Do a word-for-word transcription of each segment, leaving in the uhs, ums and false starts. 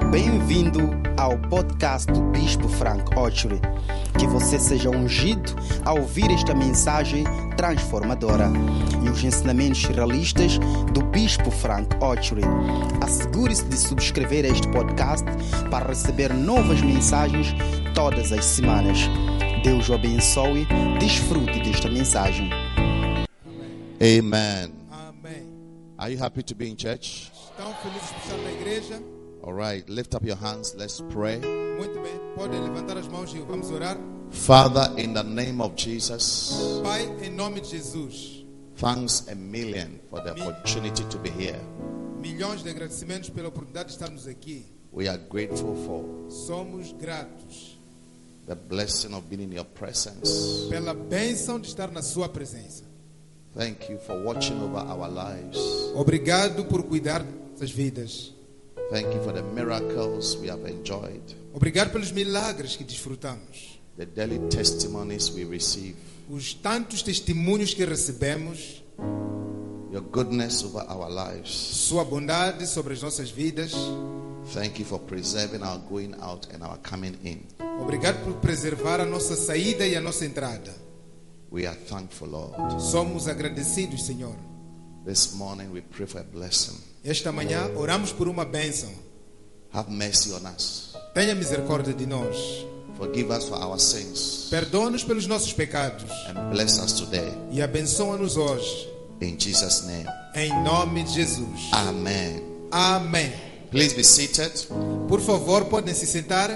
Bem-vindo ao podcast do Bispo Frank Ochery. Que você seja ungido ao ouvir esta mensagem transformadora e os ensinamentos realistas do Bispo Frank Ochery. Assegure-se de subscrever este podcast para receber novas mensagens todas as semanas. Deus o abençoe. Desfrute desta mensagem. Amen. Amém. Are you happy to be in church? Estão felizes por estar na igreja? All right, lift up your hands. Let's pray. Muito bem. Podem levantar as mãos e vamos orar. Father, in the name of Jesus, Pai, em nome de Jesus, thanks a million for the opportunity to be here. milhões de agradecimentos pela oportunidade de estarmos aqui. We are grateful for Somos gratos the blessing of being in your presence. pela bênção de estar na sua presença. Thank you for watching over our lives. Obrigado por cuidar das vidas. Thank you for the miracles we have enjoyed, Obrigado pelos milagres que desfrutamos. the daily testimonies we receive, Os tantos testemunhos que recebemos. your goodness over our lives. Sua bondade sobre as nossas vidas. Thank you for preserving our going out and our coming in. Obrigado por preservar a nossa saída e a nossa entrada. We are thankful, Lord. Somos agradecidos, Senhor. This morning we pray for a blessing. Esta manhã oramos por uma bênção. Have mercy on us. Tenha misericórdia de nós. Forgive us for our sins Perdoa-nos pelos nossos pecados. and bless us today. E abençoa-nos hoje. In Jesus' name. Em nome de Jesus. Amen. Amém. Please be seated. Por favor, podem se sentar.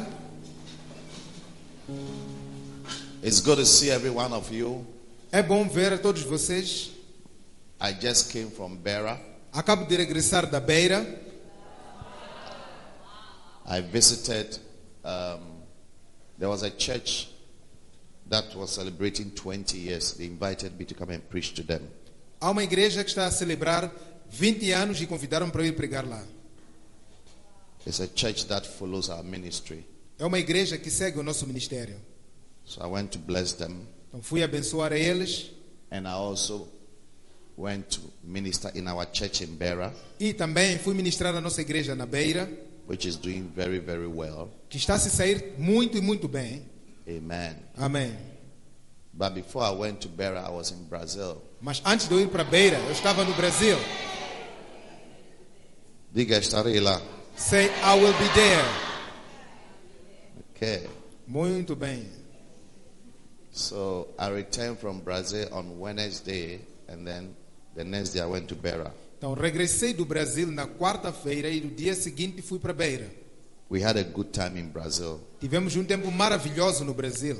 It's good to see every one of you. É bom ver a todos vocês. I just came from Beira. Acabo de regressar da Beira. I visited, um, there was a church that was celebrating twenty years. They invited me to come and preach to them. Há uma igreja que está a celebrar vinte anos e convidaram para eu ir pregar lá. It's a church that follows our ministry. É uma igreja que segue o nosso ministério. So I went to bless them. Então fui abençoar a eles. And I also went to minister in our church in Beira, E também fui ministrar na nossa igreja na Beira, which is doing very, very well. que está a se sair muito e muito bem. Amen. Amém. But before I went to Beira, I was in Brazil. Mas antes de eu ir para Beira, eu estava no Brasil. Diga, estarei lá. Say, I will be there. Okay. Muito bem. So I returned from Brazil on Wednesday, and then the next day I went to Beira. Então, regressei do Brasil na quarta-feira e no dia seguinte fui para Beira. We had a good time in Brazil. Tivemos um tempo maravilhoso no Brasil.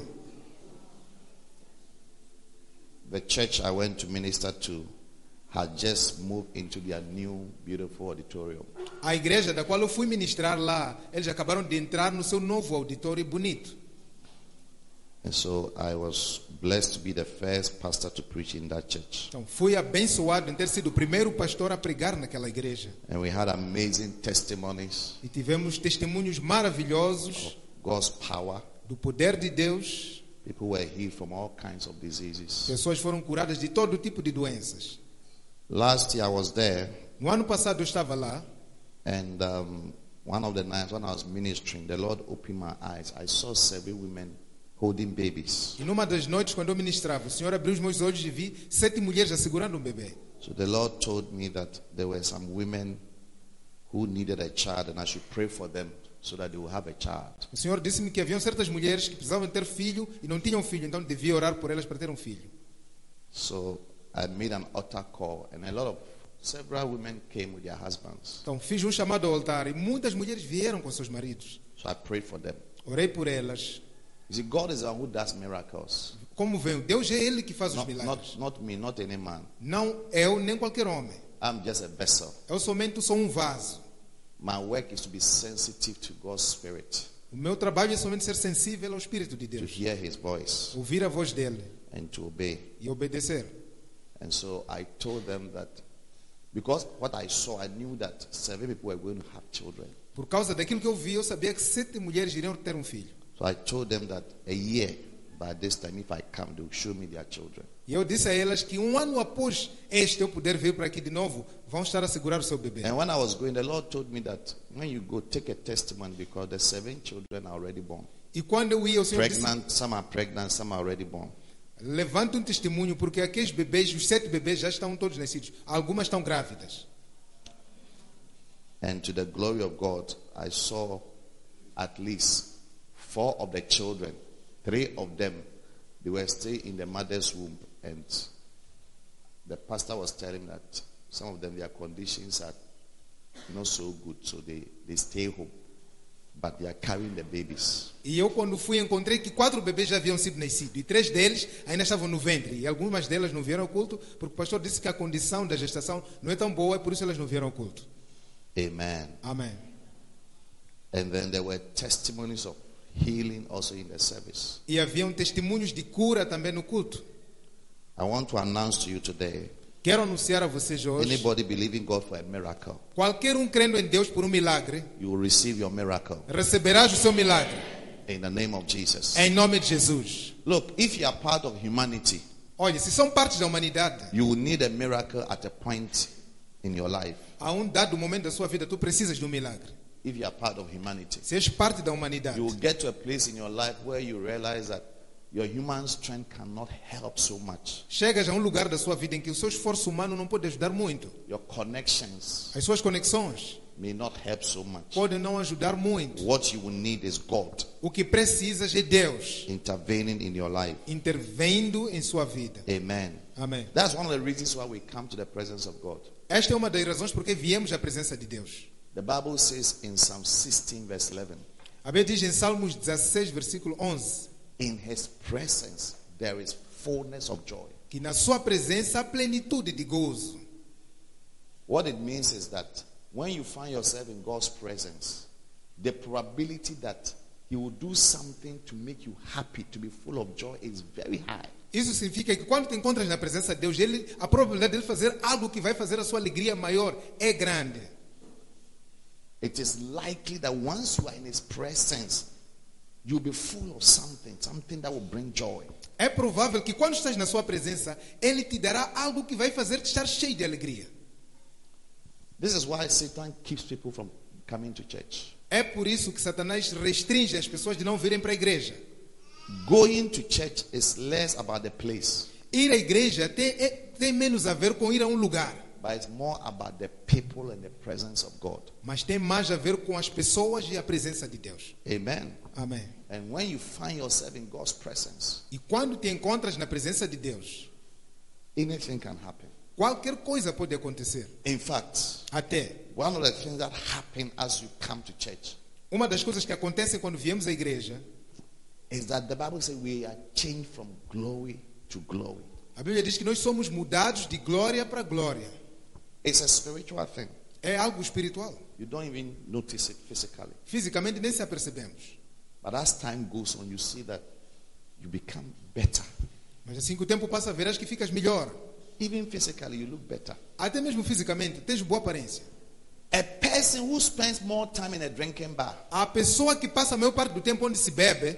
The church I went to minister to had just moved into their new, beautiful auditorium. A igreja da qual eu fui ministrar lá, eles acabaram de entrar no seu novo auditório bonito. And so I was blessed to be the first pastor to preach in that church. Então, fui abençoado em ter sido o primeiro pastor a pregar naquela igreja. And we had amazing testimonies E tivemos testemunhos maravilhosos of God's power. do poder de Deus. People were healed from all kinds of diseases. Pessoas foram curadas de todo tipo de doenças. Last year I was there, No ano passado eu estava lá. and um, one of the nights when I was ministering, the Lord opened my eyes. I saw seven women holding babies. E numa das noites, quando eu ministrava, o Senhor abriu os meus olhos e vi sete mulheres a segurando um bebê. So the Lord told me that there were some women who needed a child, and I should pray for them so that they will have a child. O Senhor disse-me que haviam certas mulheres que precisavam ter filho e não tinham filho, então devia orar por elas para ter um filho. So I made an altar call, and a lot of several women came with their husbands. Então fiz um chamado ao altar e muitas mulheres vieram com seus maridos. So I prayed for them. Orei por elas. You see, God is the one who does miracles. Como vem, Deus é Ele que faz os Not, milagres. not, not me, not any man. Não eu nem qualquer homem. I'm just a vessel. Eu somente sou um vaso. My work is to be sensitive to God's Spirit, O meu trabalho é somente ser sensível ao Espírito de to Deus. hear His voice, Ouvir a voz dEle and to obey. e obedecer. And so I told them that, because what I saw, I knew that seven people were going to have children. Por causa daquilo que eu vi, eu sabia que sete mulheres iriam ter um filho. So I told them that a year by this time, if I come, they'll show me their children. E eu disse a elas que um ano após este eu poder vir para aqui de novo, vão estar a segurar o seu bebê. And when I was going, the Lord told me that when you go, take a testimony because the seven children are already born. E quando eu ia, o Senhor disse, Pregnant, some are pregnant, some are already born. levanta um testemunho, porque aqueles bebês, os sete bebês já estão todos nascidos. Algumas estão grávidas. And to the glory of God, I saw at least four of the children, three of them, they were still in the mother's womb. And the pastor was telling that some of them, their conditions are not so good, so they, they stay home. But they are carrying the babies. E eu, quando fui, encontrei que quatro bebês já haviam sido nascidos. E três deles ainda estavam no ventre. E algumas delas não vieram ao culto, porque o pastor disse que a condição da gestação não é tão boa, e por isso elas não vieram ao culto. Amen. Amém. And then there were testimonies of healing also in the service. E haviam testemunhos de cura também no culto. I want to announce to you today, Quero anunciar a vocês hoje, anybody believing God for a miracle, qualquer um crendo em Deus por um milagre, you will receive your miracle receberás o seu milagre. in the name of Jesus. Em nome de Jesus. Look, if you are part of humanity, Olha, se são partes da humanidade, you will need a miracle at a point in your life. a um dado momento da sua vida, tu precisas de um milagre. If you are part of humanity, Se és parte da humanidade, you will get to a place in your life where you realize that your human strength cannot help so much. chegas a um lugar da sua vida em que o seu esforço humano não pode ajudar muito. Your connections As suas conexões may not help so much. podem não ajudar muito. What you will need is God O que precisas é Deus intervening in your life. intervindo em sua vida. Amen. Amém. That's one of the reasons why we come to the presence of God. Esta é uma das razões porque viemos à presença de Deus. The Bible says in Psalm sixteen, verse eleven, A Bíblia diz em Salmos dezesseis, versículo onze, in his presence there is fullness of joy. que na sua presença há plenitude de gozo. What it means is that when you find yourself in God's presence, the probability that he will do something to make you happy, to be full of joy, is very high. Isso significa que quando te encontras na presença de Deus, ele, a probabilidade de ele fazer algo que vai fazer a sua alegria maior é grande. It is likely that once you are in his presence, you'll be full of something, something that will bring joy. É provável que quando estás na sua presença, ele te dará algo que vai fazer-te estar cheio de alegria. This is why Satan keeps people from coming to church. É por isso que Satanás restringe as pessoas de não virem para a igreja. Going to church is less about the place, Ir à igreja tem, é, tem menos a ver com ir a um lugar, but it's more about the people and the presence of God. mas tem mais a ver com as pessoas e a presença de Deus. Amen. Amém. And when you find yourself in God's presence, E quando te encontras na presença de Deus, anything can happen. qualquer coisa pode acontecer. In fact, Até one of the things that happen as you come to church uma das coisas que acontecem quando viemos à igreja, is that the Bible says we are changed from glory to glory. a Bíblia diz que nós somos mudados de glória para glória. It's a spiritual thing. É algo espiritual. You don't even notice it physically. Fisicamente nem se apercebemos. But as time goes on, you see that you become better. Mas assim que o tempo passa, verás que ficas melhor. Even physically, you look better. Até mesmo fisicamente, tens boa aparência. A person who spends more time in a drinking bar, A pessoa que passa a maior parte do tempo onde se bebe,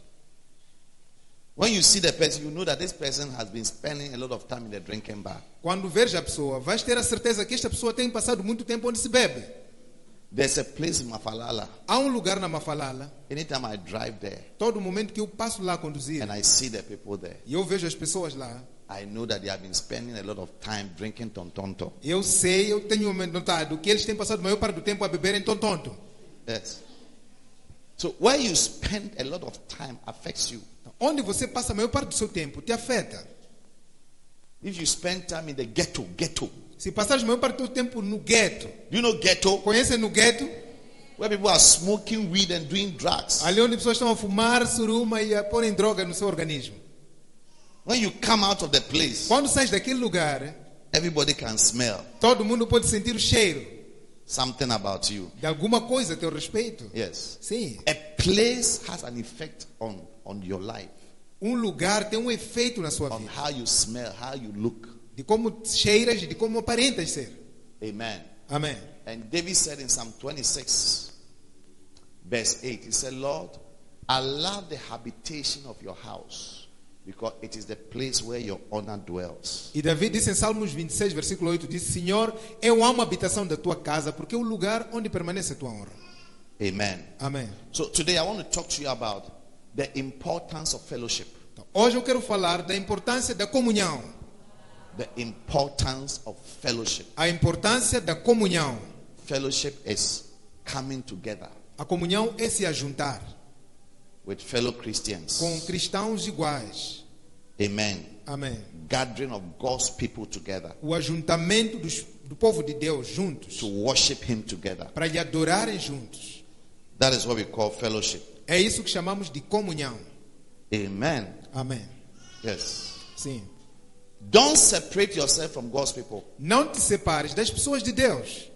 when you see the person, you know that this person has been spending a lot of time in the drinking bar. quando veres a pessoa, vais ter a certeza que esta pessoa tem passado muito tempo onde se bebe. There's a place in Mafalala. Há um lugar na Mafalala, Anytime I drive there todo momento que eu passo lá a conduzir, and I see the people there, e eu vejo as pessoas lá, I know that they have been spending a lot of time drinking tontonto. eu sei, eu tenho notado que eles têm passado a maior parte do tempo a beber em tontonto. Yes. So where you spend a lot of time affects you. Onde você passa a maior parte do seu tempo, te afeta. If you spend time in the ghetto, ghetto. Se passares a maior parte do seu tempo no gueto, Do you know ghetto? conhecem no gueto? Where people are smoking weed and doing drugs. Ali onde pessoas estão a fumar suruma e a porem droga no seu organismo. When you come out of the place, Quando sais daquele lugar, everybody can smell todo mundo pode sentir o cheiro something about you. de alguma coisa a teu respeito. Yes. Sim, A place has an effect on, on your life, um lugar tem um efeito na sua on vida, how you smell, how you look. de como cheiras e de como aparentas ser. Amen. Amém. And David said in Psalm twenty-six, verse eight, he said, Lord, I love the habitation of your house, because it is the place where your honor dwells. E Davi disse em Salmos vinte e seis, versículo oito, disse: Senhor, eu amo a habitação da tua casa, porque é o lugar onde permanece a tua honra. Amen. Amém. So today I want to talk to you about the importance of fellowship. Então, hoje eu quero falar da importância da comunhão. The importance of fellowship. A importância da comunhão. Fellowship is coming together A comunhão é se ajuntar with fellow Christians. com cristãos iguais. Amen. Amém. Gathering of God's people together O ajuntamento dos, do povo de Deus juntos, to worship Him together. para lhe adorarem juntos. That is what we call fellowship. É isso que chamamos de comunhão. Amen. Amém. Yes. Sim. Don't separate yourself from God's people. Não te separes das pessoas de Deus.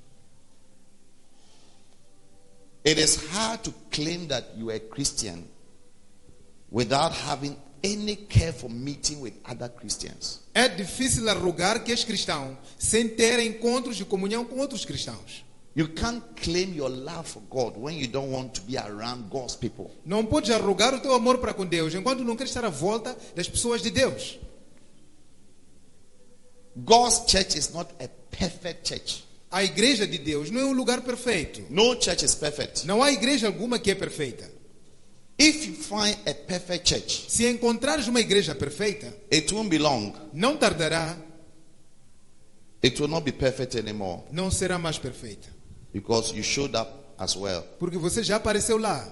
It is hard to claim that you are a Christian without having any care for meeting with other Christians. É difícil arrogar que és cristão sem ter encontros de comunhão com outros cristãos. You can't claim your love for God when you don't want to be around God's people. Não podes arrogar o teu amor para com Deus enquanto não queres estar à volta das pessoas de Deus. God's church is not a perfect church. A igreja de Deus não é um lugar perfeito. No church is perfect. Não há igreja alguma que é perfeita. If you find a perfect church, Se encontrares uma igreja perfeita, it won't be long. não tardará, It will not be perfect anymore não será mais perfeita. because you showed up as well. Porque você já apareceu lá.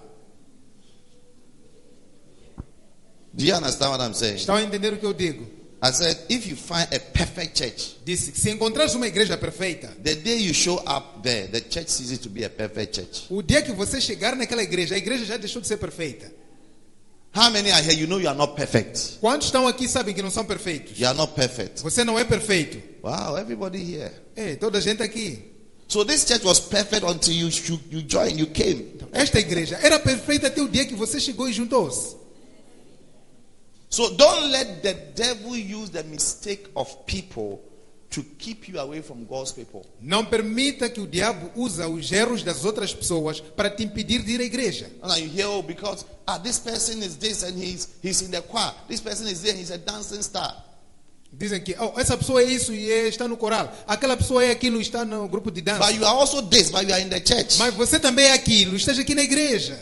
Do you understand what I'm saying? Estão a entender o que eu digo? I said, if you find a perfect church, Disse que se encontrares uma igreja perfeita, the day you show up there, the church ceases to be a perfect church. o dia que você chegar naquela igreja, a igreja já deixou de ser perfeita. How many are here? You know you are not perfect. Quantos estão aqui sabem que não são perfeitos? You are not perfect. Você não é perfeito. Wow, everybody here. É, toda a gente aqui. So this church was perfect until you you, you joined, you came. Esta igreja era perfeita até o dia que você chegou e juntou-se. So don't let the devil use the mistake of people to keep you away from God's people. Não permita que o diabo use os erros das outras pessoas para te impedir de ir à igreja. And you hear, oh, because ah, this person is this and he's he's in the choir. This person is there, he's a dancing star. Dizem que oh, essa pessoa é isso e é, está no coral. Aquela pessoa é aquilo e está no grupo de dança. But you are also this, but you are in the church. Mas você também é aquilo, estás aqui na igreja.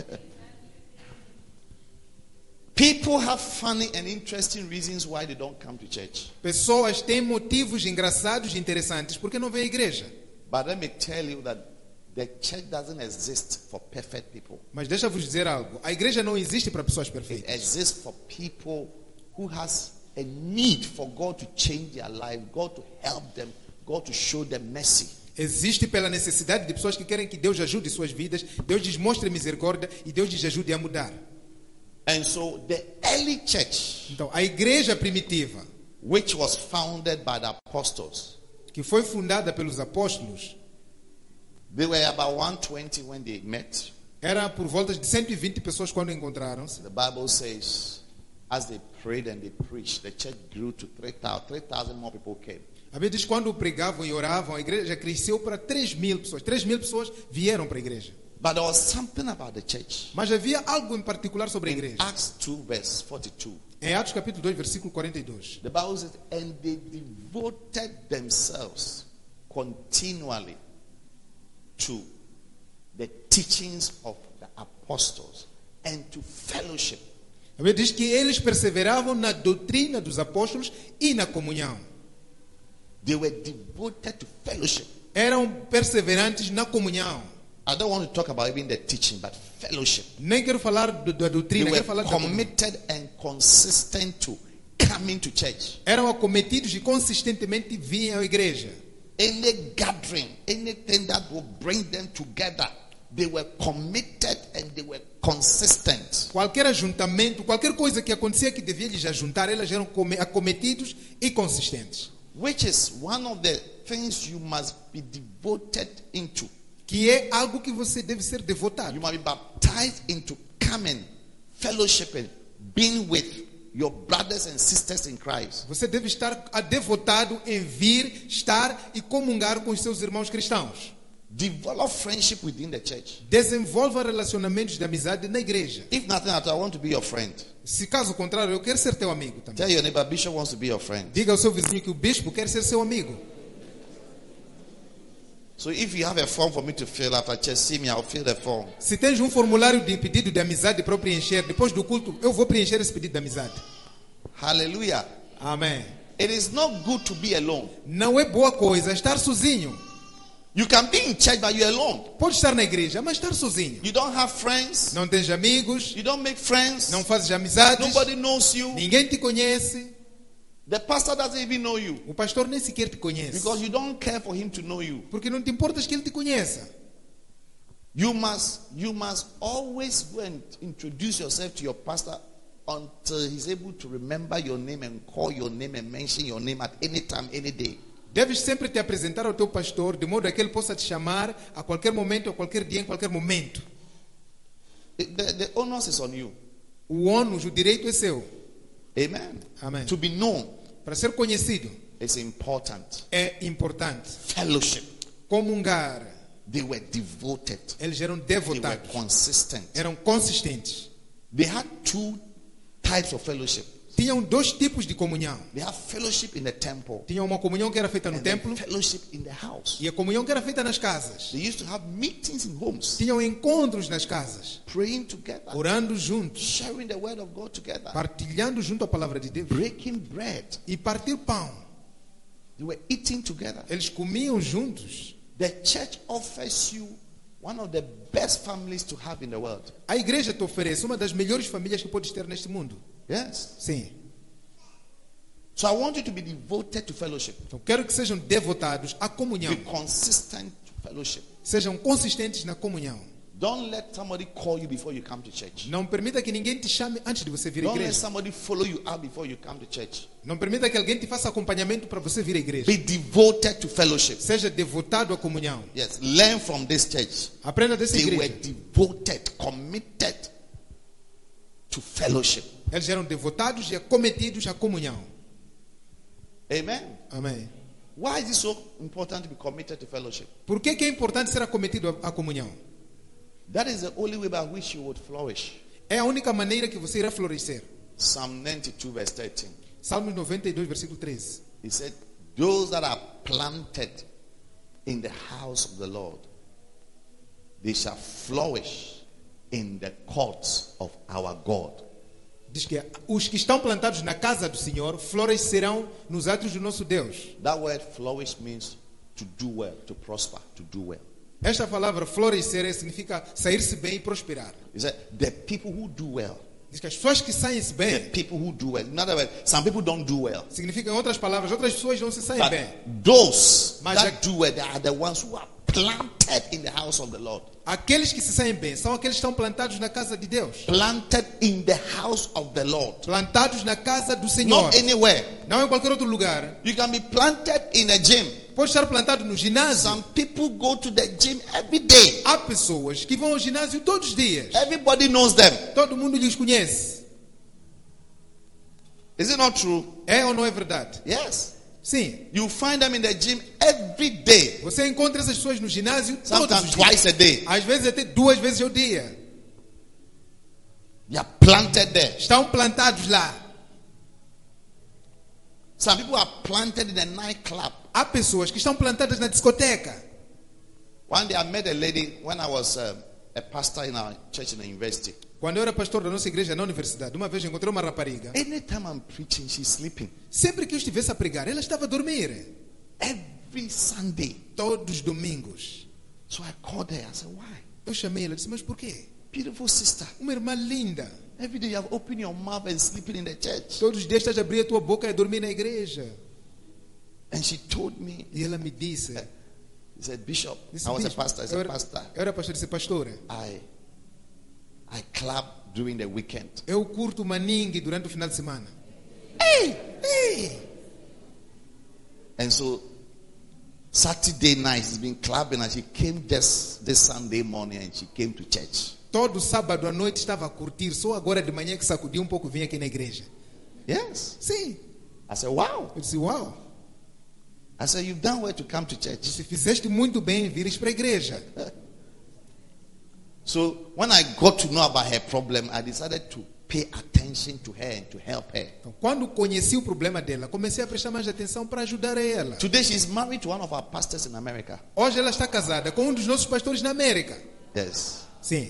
People have funny and interesting reasons why they don't come to church. Pessoas têm motivos engraçados e interessantes porque não vêm à igreja. But let me tell you that the church doesn't exist for perfect people. Mas deixa-vos dizer algo. A igreja não existe para pessoas It perfeitas. exists for people who has a need for God to change their life, God to help them, God to show them mercy. Existe pela necessidade de pessoas que querem que Deus ajude suas vidas, Deus lhes mostre misericórdia e Deus lhes ajude a mudar. And so the early church, Então, a igreja primitiva, which was founded by the apostles, que foi fundada pelos apóstolos, they were about one hundred twenty when they met. era por volta de cento e vinte pessoas quando encontraram-se. The Bible says, as they prayed and they preached, the church grew to three thousand. three thousand more people came. A Bíblia diz que quando pregavam e oravam, a igreja cresceu para três mil pessoas. três mil pessoas vieram para a igreja. But there was something about the church. Mas havia algo em particular sobre a In igreja. Acts two, verse forty-two, Em Atos capítulo dois, versículo quarenta e dois. the Bible says, and they devoted themselves continually to the teachings of the apostles and to fellowship. A Bíblia diz que eles perseveravam na doutrina dos apóstolos e na comunhão. They were devoted to fellowship. Eram perseverantes na comunhão. I don't want to talk about even the teaching, but fellowship. Nem quero falar do- da They doutrina, were quero falar da comunhão. committed and consistent to coming to church. Eram acometidos e consistentemente vinham à igreja. Any gathering, anything that will bring them together, they were committed and they were consistent. Qualquer ajuntamento, qualquer coisa que acontecia que devia lhes ajuntar, elas eram come- acometidos e consistentes. Which is one of the things you must be devoted into. Que é algo que você deve ser devotado. You must be baptized into coming, fellowshipping, being with your brothers and sisters in Christ. Você deve estar devotado em vir, estar e comungar com os seus irmãos cristãos. Develop friendship within the church. Desenvolva relacionamentos de amizade na igreja. If nothing else, I want to be your friend. Se caso contrário, eu quero ser teu amigo também. Tell your neighbor, Bishop wants to be your friend. Diga ao seu vizinho que o bispo quer ser seu amigo. So if you have a form for me to fill after church, see me, I'll fill the form. Se tens um formulário de pedido de amizade para eu preencher, depois do culto, eu vou preencher esse pedido de amizade. Hallelujah. Amém. It is not good to be alone. Não é boa coisa estar sozinho. You can be in church, but you're alone. Pode estar na igreja, mas estar sozinho. You don't have friends. Não tens amigos. You don't make friends. Não fazes amizades. Nobody knows you. Ninguém te conhece. The pastor doesn't even know you. O pastor nem sequer te conhece. Because you don't care for him to know you. Porque não te importas que ele te conheça. You must, you must always go and introduce yourself to your pastor until he's able to remember your name and call your name and mention your name at any time, any day. Deves sempre te apresentar ao teu pastor, de modo a que ele possa te chamar a qualquer momento, a qualquer dia, em qualquer momento. The, the onus is on you. O ônus, o direito é seu. Amen. Amém. To be known. Para ser conhecido. It's important. É importante. Fellowship. Comungar. They were devoted. Eles eram They devotados. were consistent. Eram consistentes. They had two types of fellowship. Tinham dois tipos de comunhão. They have fellowship in the temple. Tinha uma comunhão que era feita no And then templo. fellowship in the house. E a comunhão que era feita nas casas. They used to have meetings in homes. Tinham encontros nas casas. Praying together. Orando juntos. Sharing the word of God together. Partilhando junto a palavra de Deus. Breaking bread. E partir pão. They were eating together. Eles comiam juntos. The church offers you one of the best families to have in the world. A igreja te oferece uma das melhores famílias que podes ter neste mundo. Yes. Sim. So I want you to be devoted to fellowship. Então quero que sejam devotados à comunhão. Be consistent to fellowship. Sejam consistentes na comunhão. Don't let somebody call you before you come to church. Não permita que ninguém te chame antes de você vir à Don't let igreja. somebody follow you out before you come to church. Não permita que alguém te faça acompanhamento para você vir à igreja. Be devoted to fellowship. Seja devotado à comunhão. Yes, learn from this church. Aprenda dessa They were igreja. devoted, committed to fellowship. Eles eram devotados e acometidos à comunhão. Amen. Amém. Why is it so important to be committed to fellowship? Por que que é importante ser acometido à comunhão? That is the only way by which you would flourish. É a única maneira que você irá florescer. Psalm ninety-two verse thirteen. Salmos noventa e dois, versículo treze. He said, those that are planted in the house of the Lord, they shall flourish in the courts of our God. Diz que os que estão plantados na casa do Senhor florescerão nos atos do nosso Deus. That word flourish means to do well, to prosper, to do well. Esta palavra florescer significa sair-se bem e prosperar. He said, the people who do well. Diz que as pessoas que saem-se The bem, people who do well. In other words, some people don't do well. significa, em outras palavras, outras pessoas não se saem But bem. those Mas that a- do well, they are the ones who are planted in the house of the Lord. Aqueles que se saem bem são aqueles que estão plantados na casa de Deus. Planted in the house of the Lord. Plantados na casa do Senhor. Not anywhere. Não em qualquer outro lugar. You can be planted in a gym. Pode estar plantado no ginásio. Some people go to the gym every day. Há pessoas que vão ao ginásio todos os dias. Everybody knows them. Todo mundo lhes conhece. Is it not true? É ou não é verdade? Yes. Sim. You find them in the gym every day. Você encontra essas pessoas no ginásio todos Sometimes os dias. twice a day. Às vezes até duas vezes ao dia. They are planted there. Estão plantados lá. Some people are planted in a nightclub. Há pessoas que estão plantadas na discoteca. One day I met a lady when I was uh, a pastor in our church in the university. Quando eu era pastor da nossa igreja na universidade, uma vez encontrei uma rapariga. Anytime I'm preaching, she's sleeping. Sempre que eu estivesse a pregar, ela estava a dormir. Every Sunday. Todos os domingos. So I called her. I said, why? Eu chamei ela e disse, mas por quê? Beautiful sister. Uma irmã linda. Every day you have opened your mouth and sleeping in the church. Todos os dias estás a abrir a tua boca e a dormir na igreja. And she told me, E ela me disse, he said, Bishop, disse I was a "Bispo, pastor. I eu said, era, pastor, eu era pastor, disse, pastora, I, I club during the weekend. eu curto maningue durante o final de semana. Hey! Ei! And so Saturday night she's been clubbing and she came just this Sunday morning and she came to church. Todo sábado à noite estava a curtir, só agora de manhã que sacudiu um pouco, vim aqui na igreja. Yes. Sim. I said, wow. Eu disse, uau. I said, you've done well to come to church. Se fizeste muito bem em vires para a igreja. So when I got to know about her problem, I decided to pay attention to her and to help her. Então, quando conheci o problema dela, comecei a prestar mais atenção para ajudar a ela. Today she's married to one of our pastors in America. Hoje ela está casada com um dos nossos pastores na América. Yes. Sim.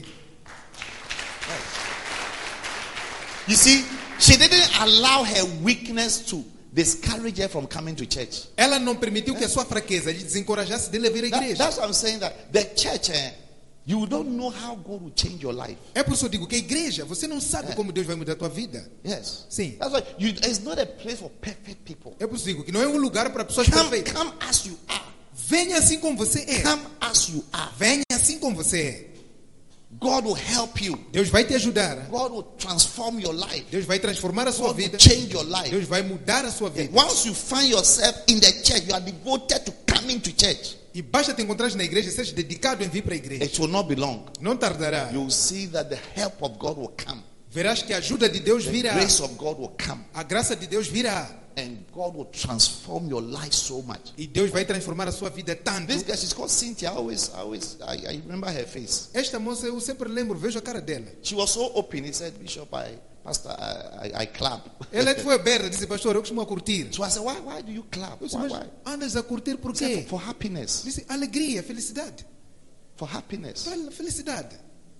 You see, she didn't allow her weakness to discourage her from coming to church. Ela não permitiu que a sua fraqueza lhe desencorajasse de vir à That- igreja. that's what I'm saying, that the church, eh, you don't know how God will change your life. É por isso que eu digo que a igreja, você não sabe como Deus vai mudar a tua vida. Yes. Sim. That's why you, it's not a place for perfect people. É por isso que eu digo que não é um lugar para pessoas Come, perfeitas. come as you are. Venha assim como você é. Come as you are. Venha assim como você é. God will help you. Deus vai te ajudar. God will transform your life. Deus vai transformar a sua God will vida. change your life. Deus vai mudar a sua vida. Once you find yourself in the church, you are devoted to coming to church. E basta te encontrar na igreja e seja dedicado em vir para a igreja. It will not be long. Não tardará. You will see that the help of God will come. Verás que a ajuda de Deus The virá. grace of God will come. A graça de Deus virá. And God will transform your life so much. E Deus vai transformar a sua vida tanto. This girl, she's called Cynthia. I always, I always, I, I remember her face. Esta moça eu sempre lembro, vejo a cara dela. She was so open. He said, Bishop, I, Pastor, I, I, I clap. Ela é que foi aberta, disse, pastor, eu costumo curtir. So I said, why, why do you clap? Eu disse, Why, mas why? andas a curtir por He said, quê? for, for happiness. Disse, alegria, felicidade. For happiness. Fel- Felicidade.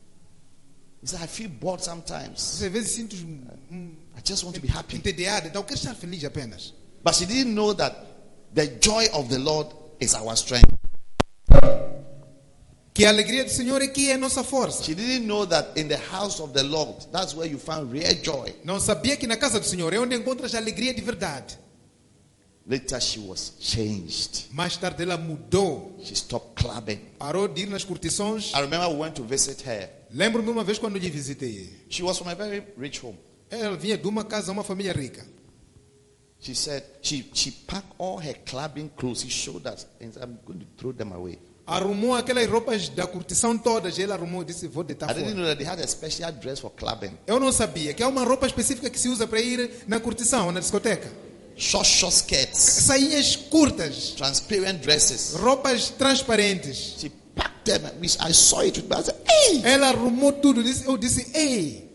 He said, I feel bored sometimes. Às vezes sinto hum, I just want to be happy. entediada, então eu quero estar feliz apenas. But she didn't know that the joy of the Lord is our strength. Que a alegria do Senhor é que é a nossa força. She didn't know that in the house of the Lord, that's where you find real joy. Não sabia que na casa do Senhor é onde encontras a alegria de verdade. Later, she was changed. Mais tarde ela mudou. She stopped clubbing. Parou de ir nas curtições. I remember we went to visit her. Lembro-me uma vez quando lhe visitei. She was from a very rich home. Ela vinha de uma casa, uma família rica. She said she, she packed all her clubbing clothes. She showed us and said, I'm going to throw them away. Arrumou aquelas roupas da curtição todas. Ela arrumou e disse, vou deitar I didn't fora. know that they had a special dress for clubbing. Eu não sabia que há uma roupa específica que se usa para ir na curtição, na discoteca. Short, short skirts, Sainhas curtas, transparent dresses. roupas transparentes. She packed them. And we, I saw it. I said, hey! Ela arrumou tudo. Disse- Eu disse, ei.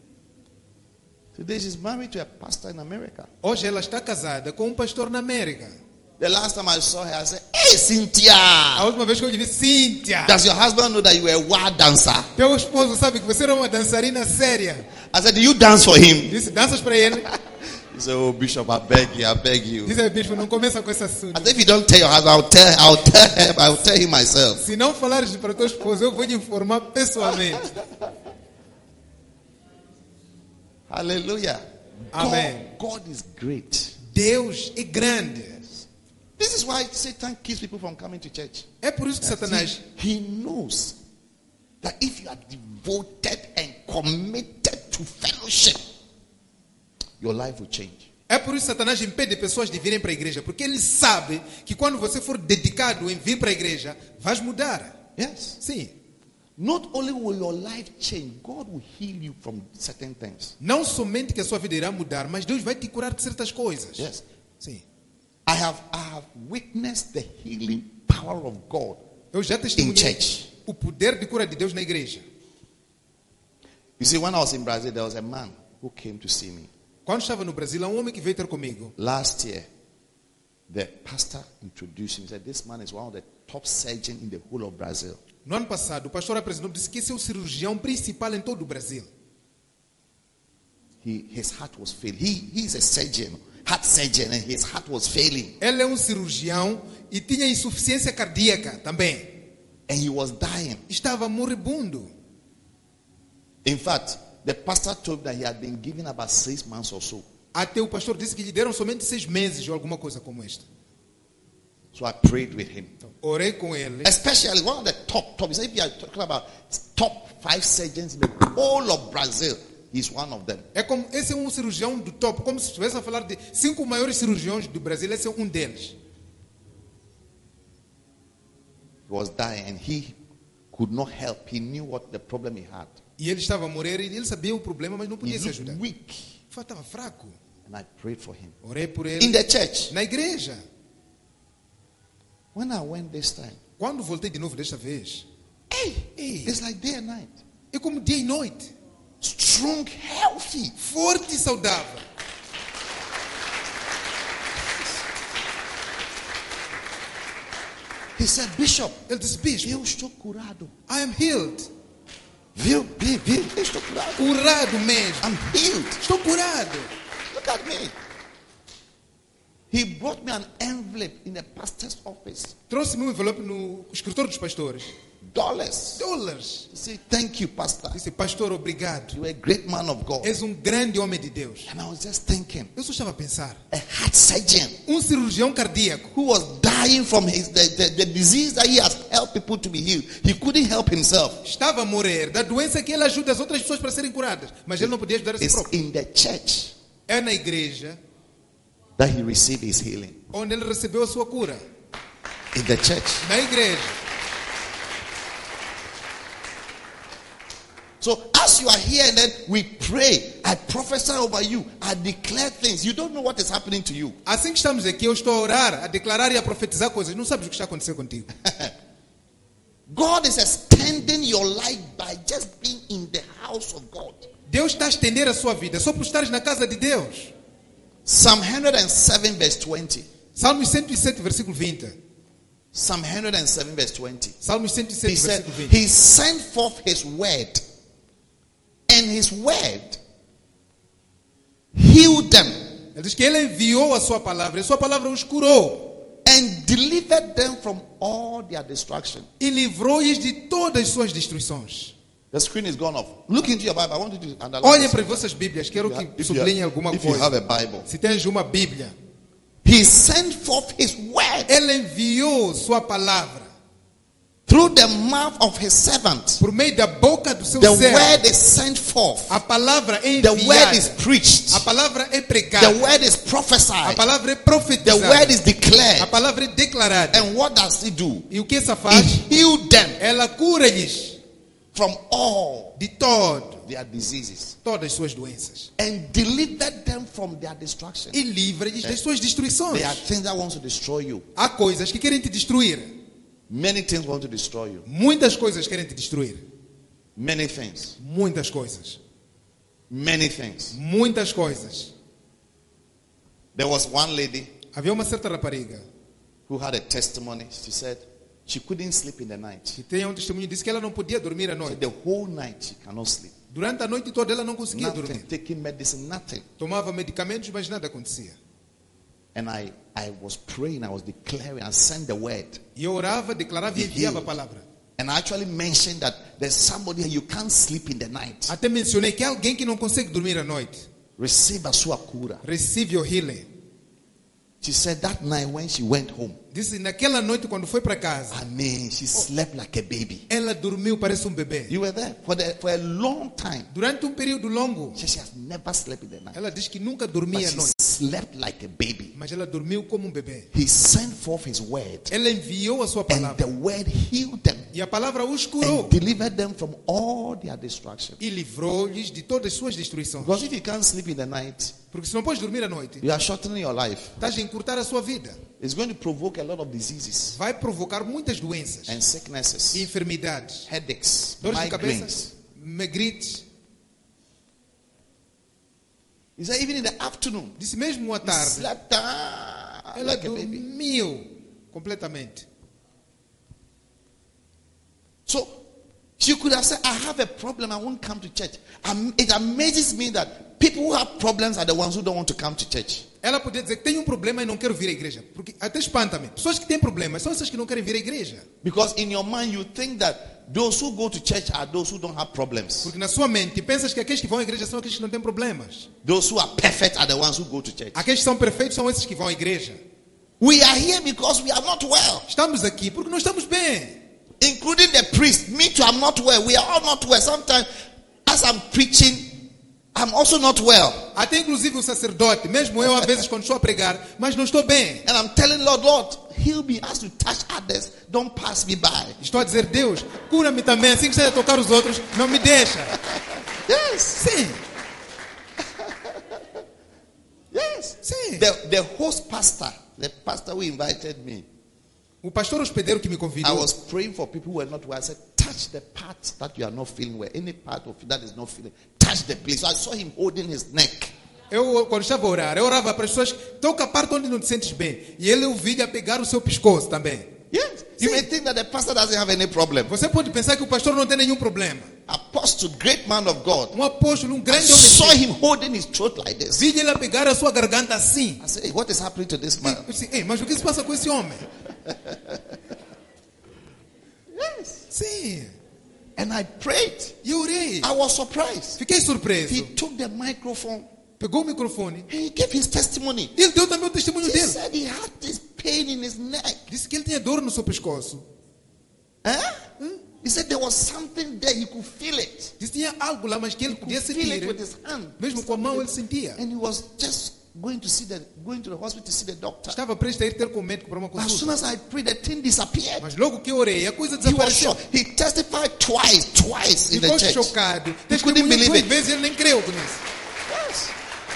Today she's married to a pastor in America. Hoje ela está casada com um pastor na América. The last time I saw her, I said, hey, Cynthia! A última vez que eu lhe disse, Cíntia, Does your husband know that you were a wild dancer? teu esposo sabe que você era uma dançarina séria. I said, do you dance for him? Disse, danças para ele? He said, oh, Bishop, I beg you, I beg you. Disse, bispo, não começa com esse assunto. I said, if you don't tell your husband, I'll tell, I'll tell him, I'll tell him myself. Se não falares para teu esposo, eu vou lhe informar pessoalmente. Hallelujah. Amen. God, God is great. Deus é grande. This is why Satan keeps people from coming to church. É por isso que Satanás, He, he knows that if you are devoted and committed to fellowship, your life will change. é por isso que Satanás impede pessoas de virem para a igreja, porque ele sabe que quando você for dedicado em vir para a igreja, vais mudar. Yes. Sim. Not only will your life change, God will heal you from certain things. Não somente que a sua vida irá mudar, mas Deus vai te curar de certas coisas. Yes. Sim. I have, I have witnessed the healing power of God Eu já in testemunhei church. o poder de cura de Deus na igreja. You see, when I was in Brazil, there was a man who came to see me. Quando estava no Brasil, há um homem que veio ter comigo. Last year, the pastor introduced him. He said, this man is one of the top surgeons in the whole of Brazil. No ano passado, o pastor apresentou e disse que esse é o cirurgião principal em todo o Brasil. He, his heart was failing. He, he is a surgeon, heart surgeon, and his heart was failing. Ele é um cirurgião e tinha insuficiência cardíaca também. And he was dying. Estava moribundo. In fact, the pastor told me that he had been given about six months or so. Até o pastor disse que lhe deram somente seis meses ou alguma coisa como esta. So I prayed with him. Então, orei com ele. Especially one of the top, top. If you are talking about top five surgeons in the whole of Brazil, he's one of them. É como, esse é um cirurgião do top, como se estivesse a falar de cinco maiores cirurgiões do Brasil, esse é um deles. He was dying and he could not help. He knew what the problem he had. E ele estava a morrer e ele sabia o problema, mas não He podia se looked ajudar. weak. Estava fraco. And I prayed for him. Orei por In ele the church. na igreja. When I went this time, Quando voltei de novo desta vez, hey, Ei. it's like day and night. é como dia e noite. Strong, healthy. Forte e saudável. He said, Bishop, Ele disse, bispo, eu estou curado. I am healed. Viu, viu, viu, eu estou curado. Curado mesmo. I'm healed. Estou curado. Look at me. He brought me an envelope in the pastor's office. Trouxe-me um envelope no escritório dos pastores. Dollars. Dólares. He said, thank you, pastor. Disse, pastor, obrigado. You are a great man of God. És um grande homem de Deus. And I was just thinking, Eu só estava a pensar. a heart surgeon Um cirurgião cardíaco who was dying from his the, the, the disease that he has helped people to be healed. He couldn't help himself. estava a morrer da doença que ele ajuda as outras pessoas para serem curadas. Mas ele não podia ajudar a si It's próprio. in the church É na igreja that he received his healing. onde ele recebeu a sua cura. In the church. Na igreja. So as you are here and then we pray, I prophesy over you, I declare things. You don't know what is happening to you. Assim que estamos aqui, eu estou a orar, a declarar e a profetizar coisas. Não sabes o que está acontecendo contigo. God is extending your life by just being in the house of God. Deus está a estender a sua vida só por estares na casa de Deus. Psalm one oh seven verse twenty. Salmos cento e sete, versículo vinte. Psalm one oh seven verse twenty. Salmos cento e He sete, said, versículo vinte. He sent forth His word, and His word healed them Ele diz que ele enviou a sua palavra, e a sua palavra os curou and delivered them from all their destruction. e livrou-os de todas as suas destruições. The screen is gone off. Look into your Bible. I want you to underline. Olhem this. para as vossas Bíblias, quero If you have- que if you have- sublinhem alguma if you have coisa. a Bible. Se tens uma Bíblia, He sent forth His word ele enviou sua palavra through the mouth of His servant. por meio da boca do seu The servo. word is sent forth. A palavra é The word is enviada. preached. A palavra é The pregada. word is A prophesied. palavra é The profetizada. word is A declared. palavra é declarada. And what does it do? E o que essa It faz? healed them Ela cura-lhes from all de todo, their diseases todas as suas doenças. and delivered them from their destruction. E livra-lhes das suas destruições. There are things that want to destroy you. Há coisas que querem te destruir. Many things want to destroy you. Muitas coisas querem te destruir. Many things. Muitas coisas. Many things. Muitas coisas. There was one lady Havia uma certa rapariga who had a testimony. She said she couldn't sleep in the night. que tem um testemunho, disse que ela não podia dormir à So noite. the whole night she cannot sleep. Durante a noite toda ela não conseguia Nothing. dormir. Taking medicine, nothing. Tomava medicamentos, mas nada acontecia. And I, I was praying, I was declaring, I sent the word. E eu orava, declarava e enviava a palavra. And I actually mentioned that there's somebody here, you can't sleep in the night. Até mencionei que há alguém que não consegue dormir à noite. Receive a sua cura. Receive your healing. She said that night when she went home, Disse, naquela noite quando foi para casa, I mean, she slept like a baby. ela dormiu, parece um bebê. You were there for, the, for a long time. Durante um período longo, She, she has never slept in the night. ela diz que nunca But dormia à she noite. slept like a baby. Mas ela dormiu como um bebê. He sent forth His word, Ela enviou a sua and the palavra. word healed them E a palavra os curou. and delivered them from all their destruction. E livrou-lhes de todas as suas destruições. Because if you can't sleep in the night, Porque se não podes dormir à noite, you are shortening your life. estás a encurtar a sua vida. It's going to provoke a lot of diseases Vai provocar muitas doenças and sicknesses, e enfermidades. headaches, Dores de cabeça, migraines. megrites. He said even in the afternoon, Disse mesmo à he tarde, slept ah, ela like a baby. dormiu completamente. So she could have said, I have a problem, I won't come to church. Um, it amazes me that people who have problems are the ones who don't want to come to church. Ela podia dizer que tem um problema e não quero vir à igreja. Porque até espanta-me. Pessoas que têm problemas são essas que não querem vir à igreja. Because in your mind you think that those who go to church are those who don't have problems. Porque na sua mente pensas que aqueles que vão à igreja são aqueles que não têm problemas. Those who are perfect are the ones who go to church. Aqueles que são perfeitos são esses que vão à igreja. We are here because we are not well. Estamos aqui porque não estamos bem. Including the priest. Me too, I'm not well. We are all not well. Sometimes as I'm preaching, I'm also not well. Até inclusive o sacerdote, mesmo eu às vezes quando estou a pregar, mas não estou bem. And I'm telling Lord, Lord, heal me as you touch others. Don't pass me by. Estou a dizer, Deus, cura-me também, assim que esteja a tocar os outros, não me deixa. Yes. Sim, Yes. sim. The, the host pastor, the pastor who invited me, O pastor hospedeiro que me I convidou, was praying for people who were not well. I said, touch the part that you are not feeling well. Any part of it that is not feeling, touch the place. So I saw him holding his neck. eu, quando estava a orar, eu orava para as pessoas, toca a parte onde não te sentes bem. E ele ouvia pegar o seu pescoço também. Yes. You See? may think that the pastor doesn't have any problem. Você pode pensar que o pastor não tem nenhum problema. Apostle, great man of God. Um apóstolo, um I grande homem. saw de Deus. him holding his throat like this. Vi ele a pegar a sua garganta assim. I said, hey, what is happening to this man? Eu disse, ei, mas o que se passa com esse homem? Yes. Sim. And I prayed. E eu orei. I was surprised. Fiquei surpreso. He took the microphone. Pegou o microfone. And he gave his testimony. Ele deu também o testemunho He dele. said he had this pain in his neck. Disse que ele tinha dor no seu pescoço. Huh? He said there was something there. He could feel it. Disse que tinha algo lá, mas que ele He podia could feel it with sentir. his hand. Mesmo com a mão ele sentia. And he was just going to see the going to the hospital to see the doctor. Estava prestes a ir ter com o médico para uma As soon consulta. as I prayed, the thing disappeared. Mas logo que eu orei, a coisa He was desapareceu. shocked. He testified twice, twice in the Ficou church. chocado. He couldn't Testemunhou believe duas it. vezes e ele nem creu nisso. Yes.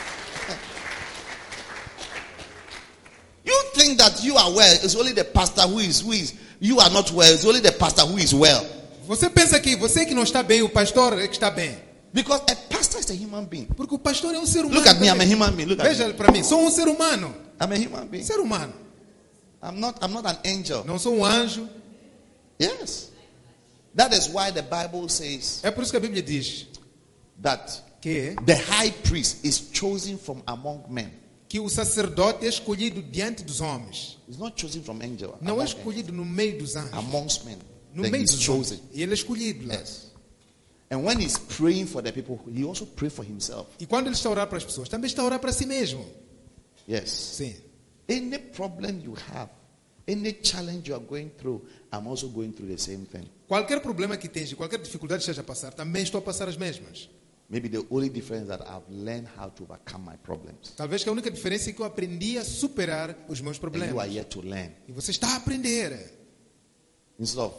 You think that you are well? It's only the pastor who is who is. You are not well. It's only the pastor who is well. Você pensa que você que não está bem, o pastor é que está bem. Because a pastor is a human being. Porque o pastor é um ser humano. Look at me. I'm a também. human being. Look at me. Veja para mim, sou um ser humano. I'm a human being. Ser humano. I'm not. I'm not an angel. Não sou um anjo. Yes. That is why the Bible says É por isso que a Bíblia diz that que, the high priest is chosen from among men. que o sacerdote é escolhido diante dos homens. He's not chosen from angel. Não é among men. escolhido no meio dos anjos. Amongst men. No Then meio he's dos chosen. homens. E ele é escolhido lá. Yes. And when he's praying for the people, he also pray for himself. E quando ele está a orar para as pessoas, também está a orar para si mesmo. Yes. Sim. Any problem you have, any challenge you are going through, I'm also going through the same thing. Qualquer problema que tens, qualquer dificuldade que esteja a passar, também estou a passar as mesmas. Maybe the only difference that I've learned how to overcome my problems. Talvez que a única diferença é que eu aprendi a superar os meus And you problemas. are yet to learn. E você está a aprender. Instead of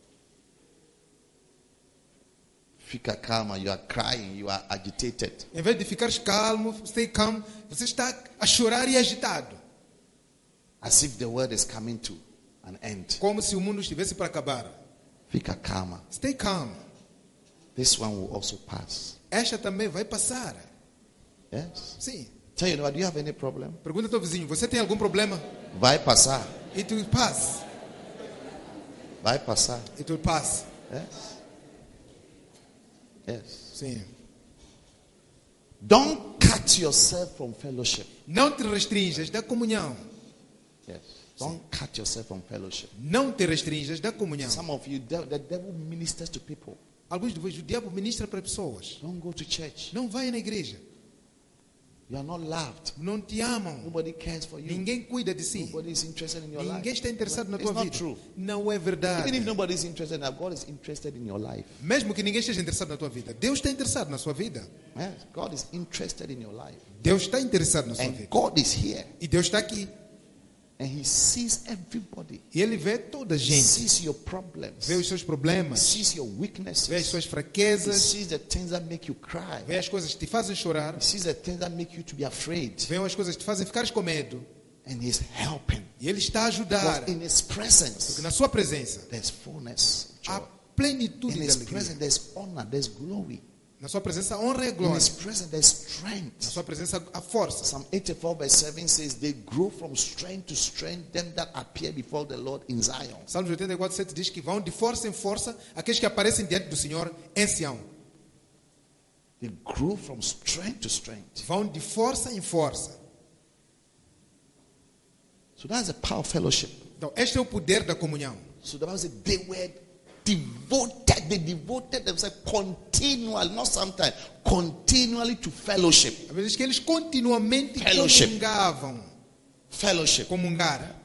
fica calma, you are crying, you are agitated. Em vez de ficar calmo, stay calm, você está a chorar e agitado. As if the world is coming to an end. Como se o mundo estivesse para acabar. Fica calma. Stay calm. This one will also pass. Esta também vai passar. Yes. Sim. Tell you, do you have any problem? Pergunta ao teu vizinho, você tem algum problema? Vai passar. It will pass. Vai passar. It will pass. Yes. Yes. Sim. Don't cut yourself from fellowship. Não te restringas da comunhão. Yes. Don't cut yourself from fellowship. Não te restringas da comunhão. Some of you, the the devil ministers to people. Alguns de vocês, o diabo ministra para pessoas. Don't go to church. Não vai na igreja. You are not loved. Não te amam. Nobody cares for you. Ninguém cuida de si. Nobody is interested in your Ninguém life. está interessado na It's tua not vida. true. Não é verdade. Even if nobody is interested, now God is interested in your life. Mesmo que ninguém esteja interessado na tua vida, Deus está interessado na sua vida. Yes, God is interested in your life. Deus está interessado na sua And vida. God is here. E Deus está aqui. And He sees everybody. E Ele vê toda a He gente. sees your problems. Vê os seus He problemas. sees your Vê as weaknesses. suas He fraquezas. sees the things that make you cry. Vê as coisas que te fazem chorar. He sees the things that make you to be afraid. Vê as coisas que te fazem ficar com medo. And He's helping. E Ele está a ajudar. Because in His Porque presence, na sua presença there's fullness of há joy. plenitude In de His alegria. presence, there's honor, there's glory. Na sua presença, a honra e a In glória. His presence, there's Na strength. sua presença, a força. Psalm eighty-four verse seven says, they grow from strength to strength, them that appear before the Lord in Zion. Salmos oitenta e quatro, sete diz que vão de força em força aqueles que aparecem diante do Senhor em Sião. They grow from strength to strength. Vão de força em força. So that's the power of fellowship. Então, este é o poder da comunhão. So the Bible says they were devoted, they devoted themselves continually, not sometimes, continually to fellowship. A Bíblia diz que eles continuamente Fellowship. comungavam. Fellowship. Comungar.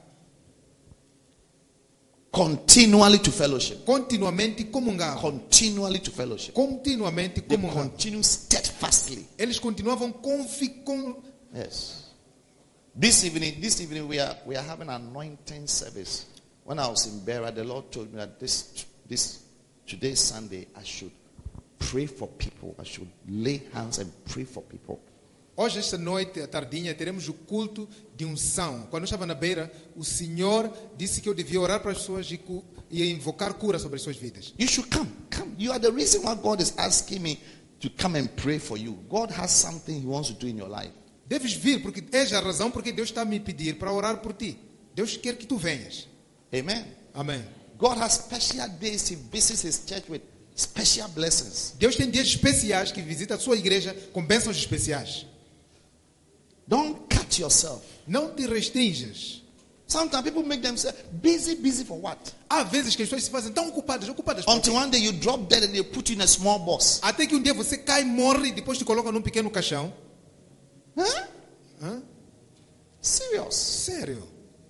Continually to fellowship. Continuamente comungavam. Continually to fellowship. Continuamente They comungavam. continue steadfastly. Eles continuavam confi, com, Yes. This evening, this evening we are we are having an anointing service. When I was in Beira, the Lord told me that this this today's Sunday I should pray for people. I should lay hands and pray for people. Hoje, esta noite, à tardinha, teremos o culto de unção. Quando eu estava na beira, o Senhor disse que eu devia orar para as pessoas e, cu- e invocar cura sobre as suas vidas. You should come. Come. You are the reason why God is asking me to come and pray for you. God has something He wants to do in your life. Deves vir, porque és a razão porque Deus está a me pedir para orar por ti. Deus quer que tu venhas. Amen. Amém. God has special days He visits His church with special blessings. Deus tem dias especiais que visita a sua igreja com bênçãos especiais. Don't cut yourself. Não te restringas. Sometimes people make themselves busy, busy for what? Há vezes que as pessoas se fazem tão ocupadas, ocupadas por Until quê? one day you drop dead and they put you in a small box. Até que um dia você cai, morre e depois te colocam num pequeno caixão. Huh? Hã? Serious. Sério.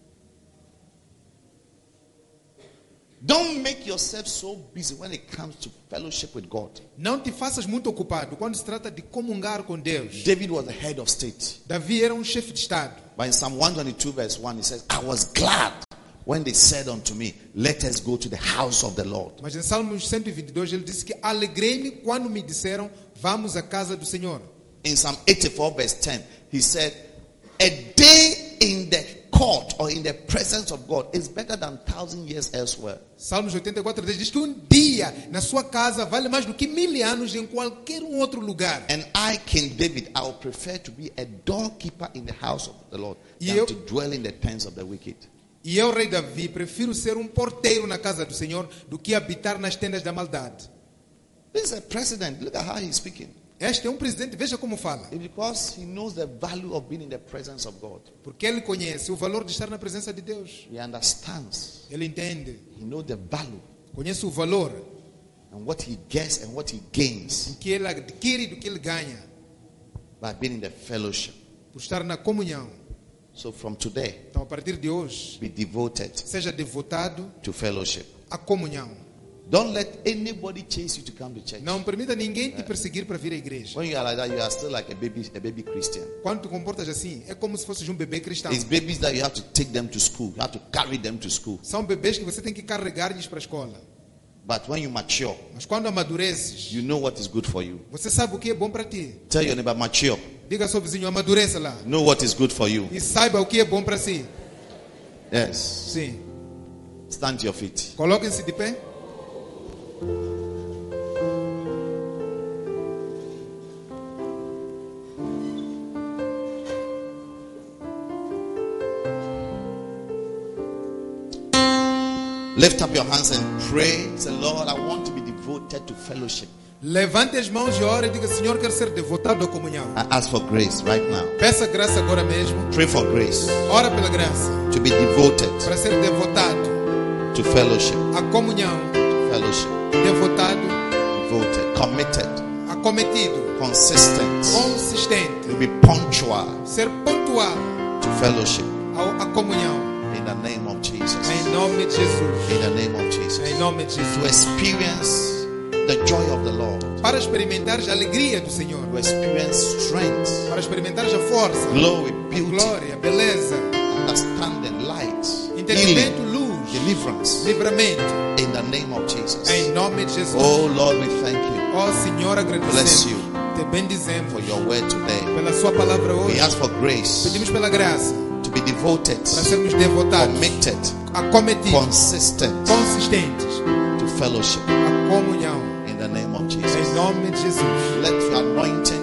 Don't make yourself so busy when it comes to fellowship with God. Não te faças muito ocupado quando se trata de comungar com Deus. David was the head of state. Davi era um chefe de Estado. But in Psalm one twenty-two verse one, he says, I was glad when they said unto me, let us go to the house of the Lord. Mas em Salmos cento e vinte e dois ele disse que alegrei-me quando me disseram vamos à casa do Senhor. In Psalm eighty-four verse ten, he said, a day in the court or in the presence of God is better than thousand years elsewhere. Salmos oitenta e quatro diz que um dia na sua casa vale mais do que mil anos em qualquer um outro lugar. And I, King David, I would prefer to be a doorkeeper in the house of the Lord than Eu- to dwell in the tents of the wicked. E eu, rei Davi, prefiro ser um porteiro na casa do Senhor do que habitar nas tendas da maldade. This is a president. Look at how he's speaking. Este é um presidente, veja como fala. It's because he knows the value of being in the presence of God. Porque ele conhece o valor de estar na presença de Deus. He understands. Ele entende, He knows the value conhece o valor and what he gets and what he gains do que ele adquire e do que ele ganha by being in the fellowship. por estar na comunhão. So from today, Então, a partir de hoje, be devoted seja devotado to fellowship. à comunhão. Don't let anybody chase you to come to church. Não permita ninguém te perseguir para vir à igreja. When you are like that, you are still like a baby, a baby Christian. Quando te comportas assim, é como se fosses um bebê cristão. It's babies that you have to take them to school. You have to carry them to school. São bebês que você tem que carregar-lhes para a escola. But when you mature, Mas quando amadureces, you know what is good for you. você sabe o que é bom para ti. Tell your neighbor, mature. Diga ao seu vizinho, amadureça lá. Know what is good for you. E saiba o que é bom para si. Yes. Sim. Stand to your feet. Coloquem-se de pé. Lift up your hands and pray. Say, Lord, I want to be devoted to fellowship. Levante as mãos e ore e diga, Senhor, quero ser devotado à comunhão. I ask for grace right now. Peça graça agora mesmo. Pray for grace Ora pela graça. to be devoted Para ser devotado to fellowship. à comunhão. Fellowship. Devotado, Devoted. Committed. acometido, Consistent. consistente. To be punctual Ser pontual to fellowship. ao- à comunhão. In the name of Jesus. Em nome de Jesus. In the name of Jesus. Em nome de To Jesus. experience the joy of the Lord. Para experimentares a alegria do Senhor. To experience strength, Para experimentares a força, glory, a beauty, glória, a beleza, understanding, light, entendimento, healing, luz, deliverance. livramento. In the name of Jesus. Em nome de Jesus. Oh Lord, we thank you Ó Senhor, Bless agradecemos. you. Te bendizemos for your word today. pela sua palavra hoje. We ask for grace Pedimos pela graça to be devoted, para sermos devotados, committed, acometidos, consistent consistentes to fellowship. à comunhão. In the name of Em Jesus. nome de Jesus. Let your anointing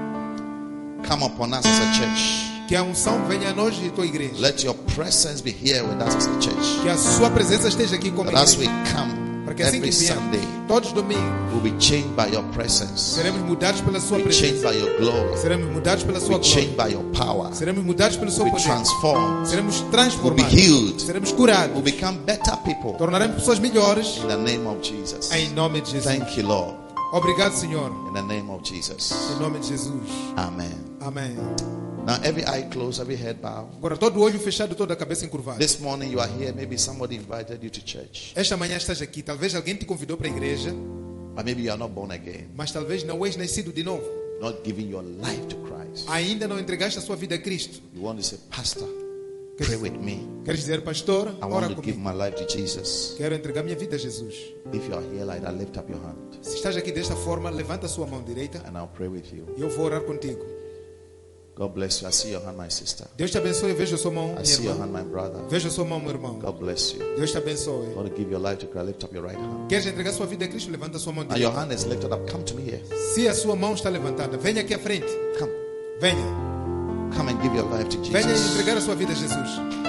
come upon us as a church. Que a unção venha a nós e a tua igreja. Let your presence be here with us as a church. Que a sua presença esteja aqui como That as we igreja. come Para que assim que every viemos, Sunday, todos os domingos, we'll be changed by your presence. seremos mudados pela sua We'll be changed presença. by your glory. Seremos mudados pela sua We'll be changed glória. by your power. Seremos mudados pelo seu We'll be poder. transformed. Seremos We'll be transformados. healed. Seremos curados. We'll become better people. Tornaremos pessoas melhores. In the name of Jesus. Em nome de Jesus. Thank you, Lord. Obrigado, Senhor. In the name of Jesus. Em nome de Jesus. Amen. Amém. Now, every eye closed, every head bowed. Agora, todo o olho fechado, toda a cabeça encurvada. This morning you are here. Maybe somebody invited you to church. Esta manhã estás aqui. Talvez alguém te convidou para a igreja, Or maybe you are not born again. mas talvez não és nascido de novo. Not giving your life to Christ. Ainda não entregaste a sua vida a Cristo. You want to say, Pastor, pray with me. Queres dizer, pastor, I ora want to give comigo. my life to Jesus. Quero entregar minha vida a Jesus. If you are here like that, lift up your hand Se estás aqui desta forma, levanta a sua mão direita and I'll pray with you. e eu vou orar contigo. God bless you. I see your hand, my sister. Deus te abençoe. Veja a sua mão, I minha see your irmã. hand, my brother. Veja a sua mão, meu irmão. God bless you. Deus te abençoe. You want to give your life to Christ? Lift up your right hand. Queres entregar sua vida a Cristo? Levanta a sua mão And your direita. hand is lifted up. Come to me here. Se a sua mão está levantada, venha aqui à frente. Come. Venha. Come and give your life to Venha Jesus. entregar a sua vida a Jesus.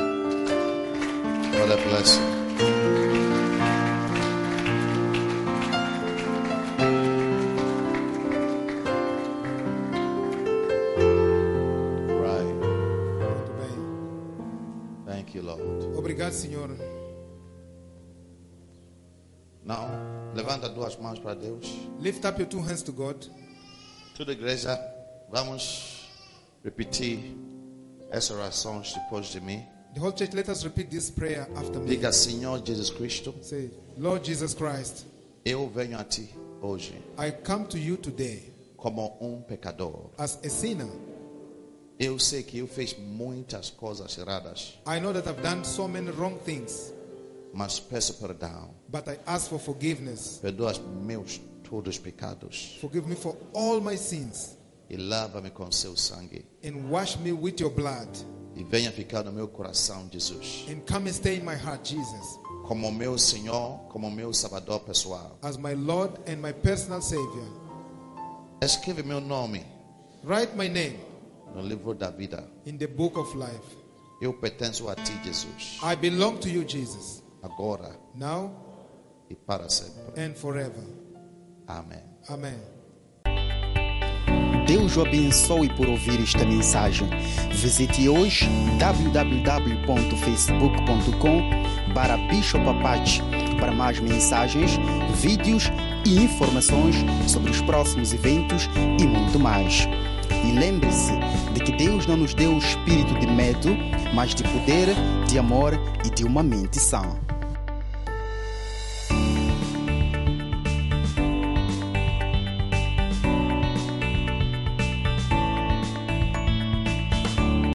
God bless you. Right. Muito bem. Thank you, Lord. Obrigado, Senhor. Now, levanta duas mãos para Deus. Lift up your two hands to God. Tudo igreja, vamos repetir essa oração depois de mim. The whole church, let us repeat this prayer after me. Diga, Senhor Jesus Cristo, Say, Lord Jesus Christ, eu venho a Ti hoje I come to you today como um pecador. as a sinner. Eu sei que eu fiz muitas coisas erradas, I know that I've done so many wrong things, mas peço perdão. but I ask for forgiveness. Perdoa meus todos os pecados Forgive me for all my sins e lava-me com seu sangue. and wash me with your blood E venha ficar no meu coração, Jesus, and come and stay in my heart, Jesus, como meu Senhor, como meu Salvador pessoal. as my Lord and my personal Savior. Escreve meu nome Write my name no livro da vida. in the book of life. Eu pertenço a Ti, Jesus, I belong to you, Jesus, agora now e para sempre. and forever. Amém. Amen. Deus o abençoe por ouvir esta mensagem. Visite hoje w w w ponto facebook ponto com barra Bishop Apache para mais mensagens, vídeos e informações sobre os próximos eventos e muito mais. E lembre-se de que Deus não nos deu o espírito de medo, mas de poder, de amor e de uma mente sã.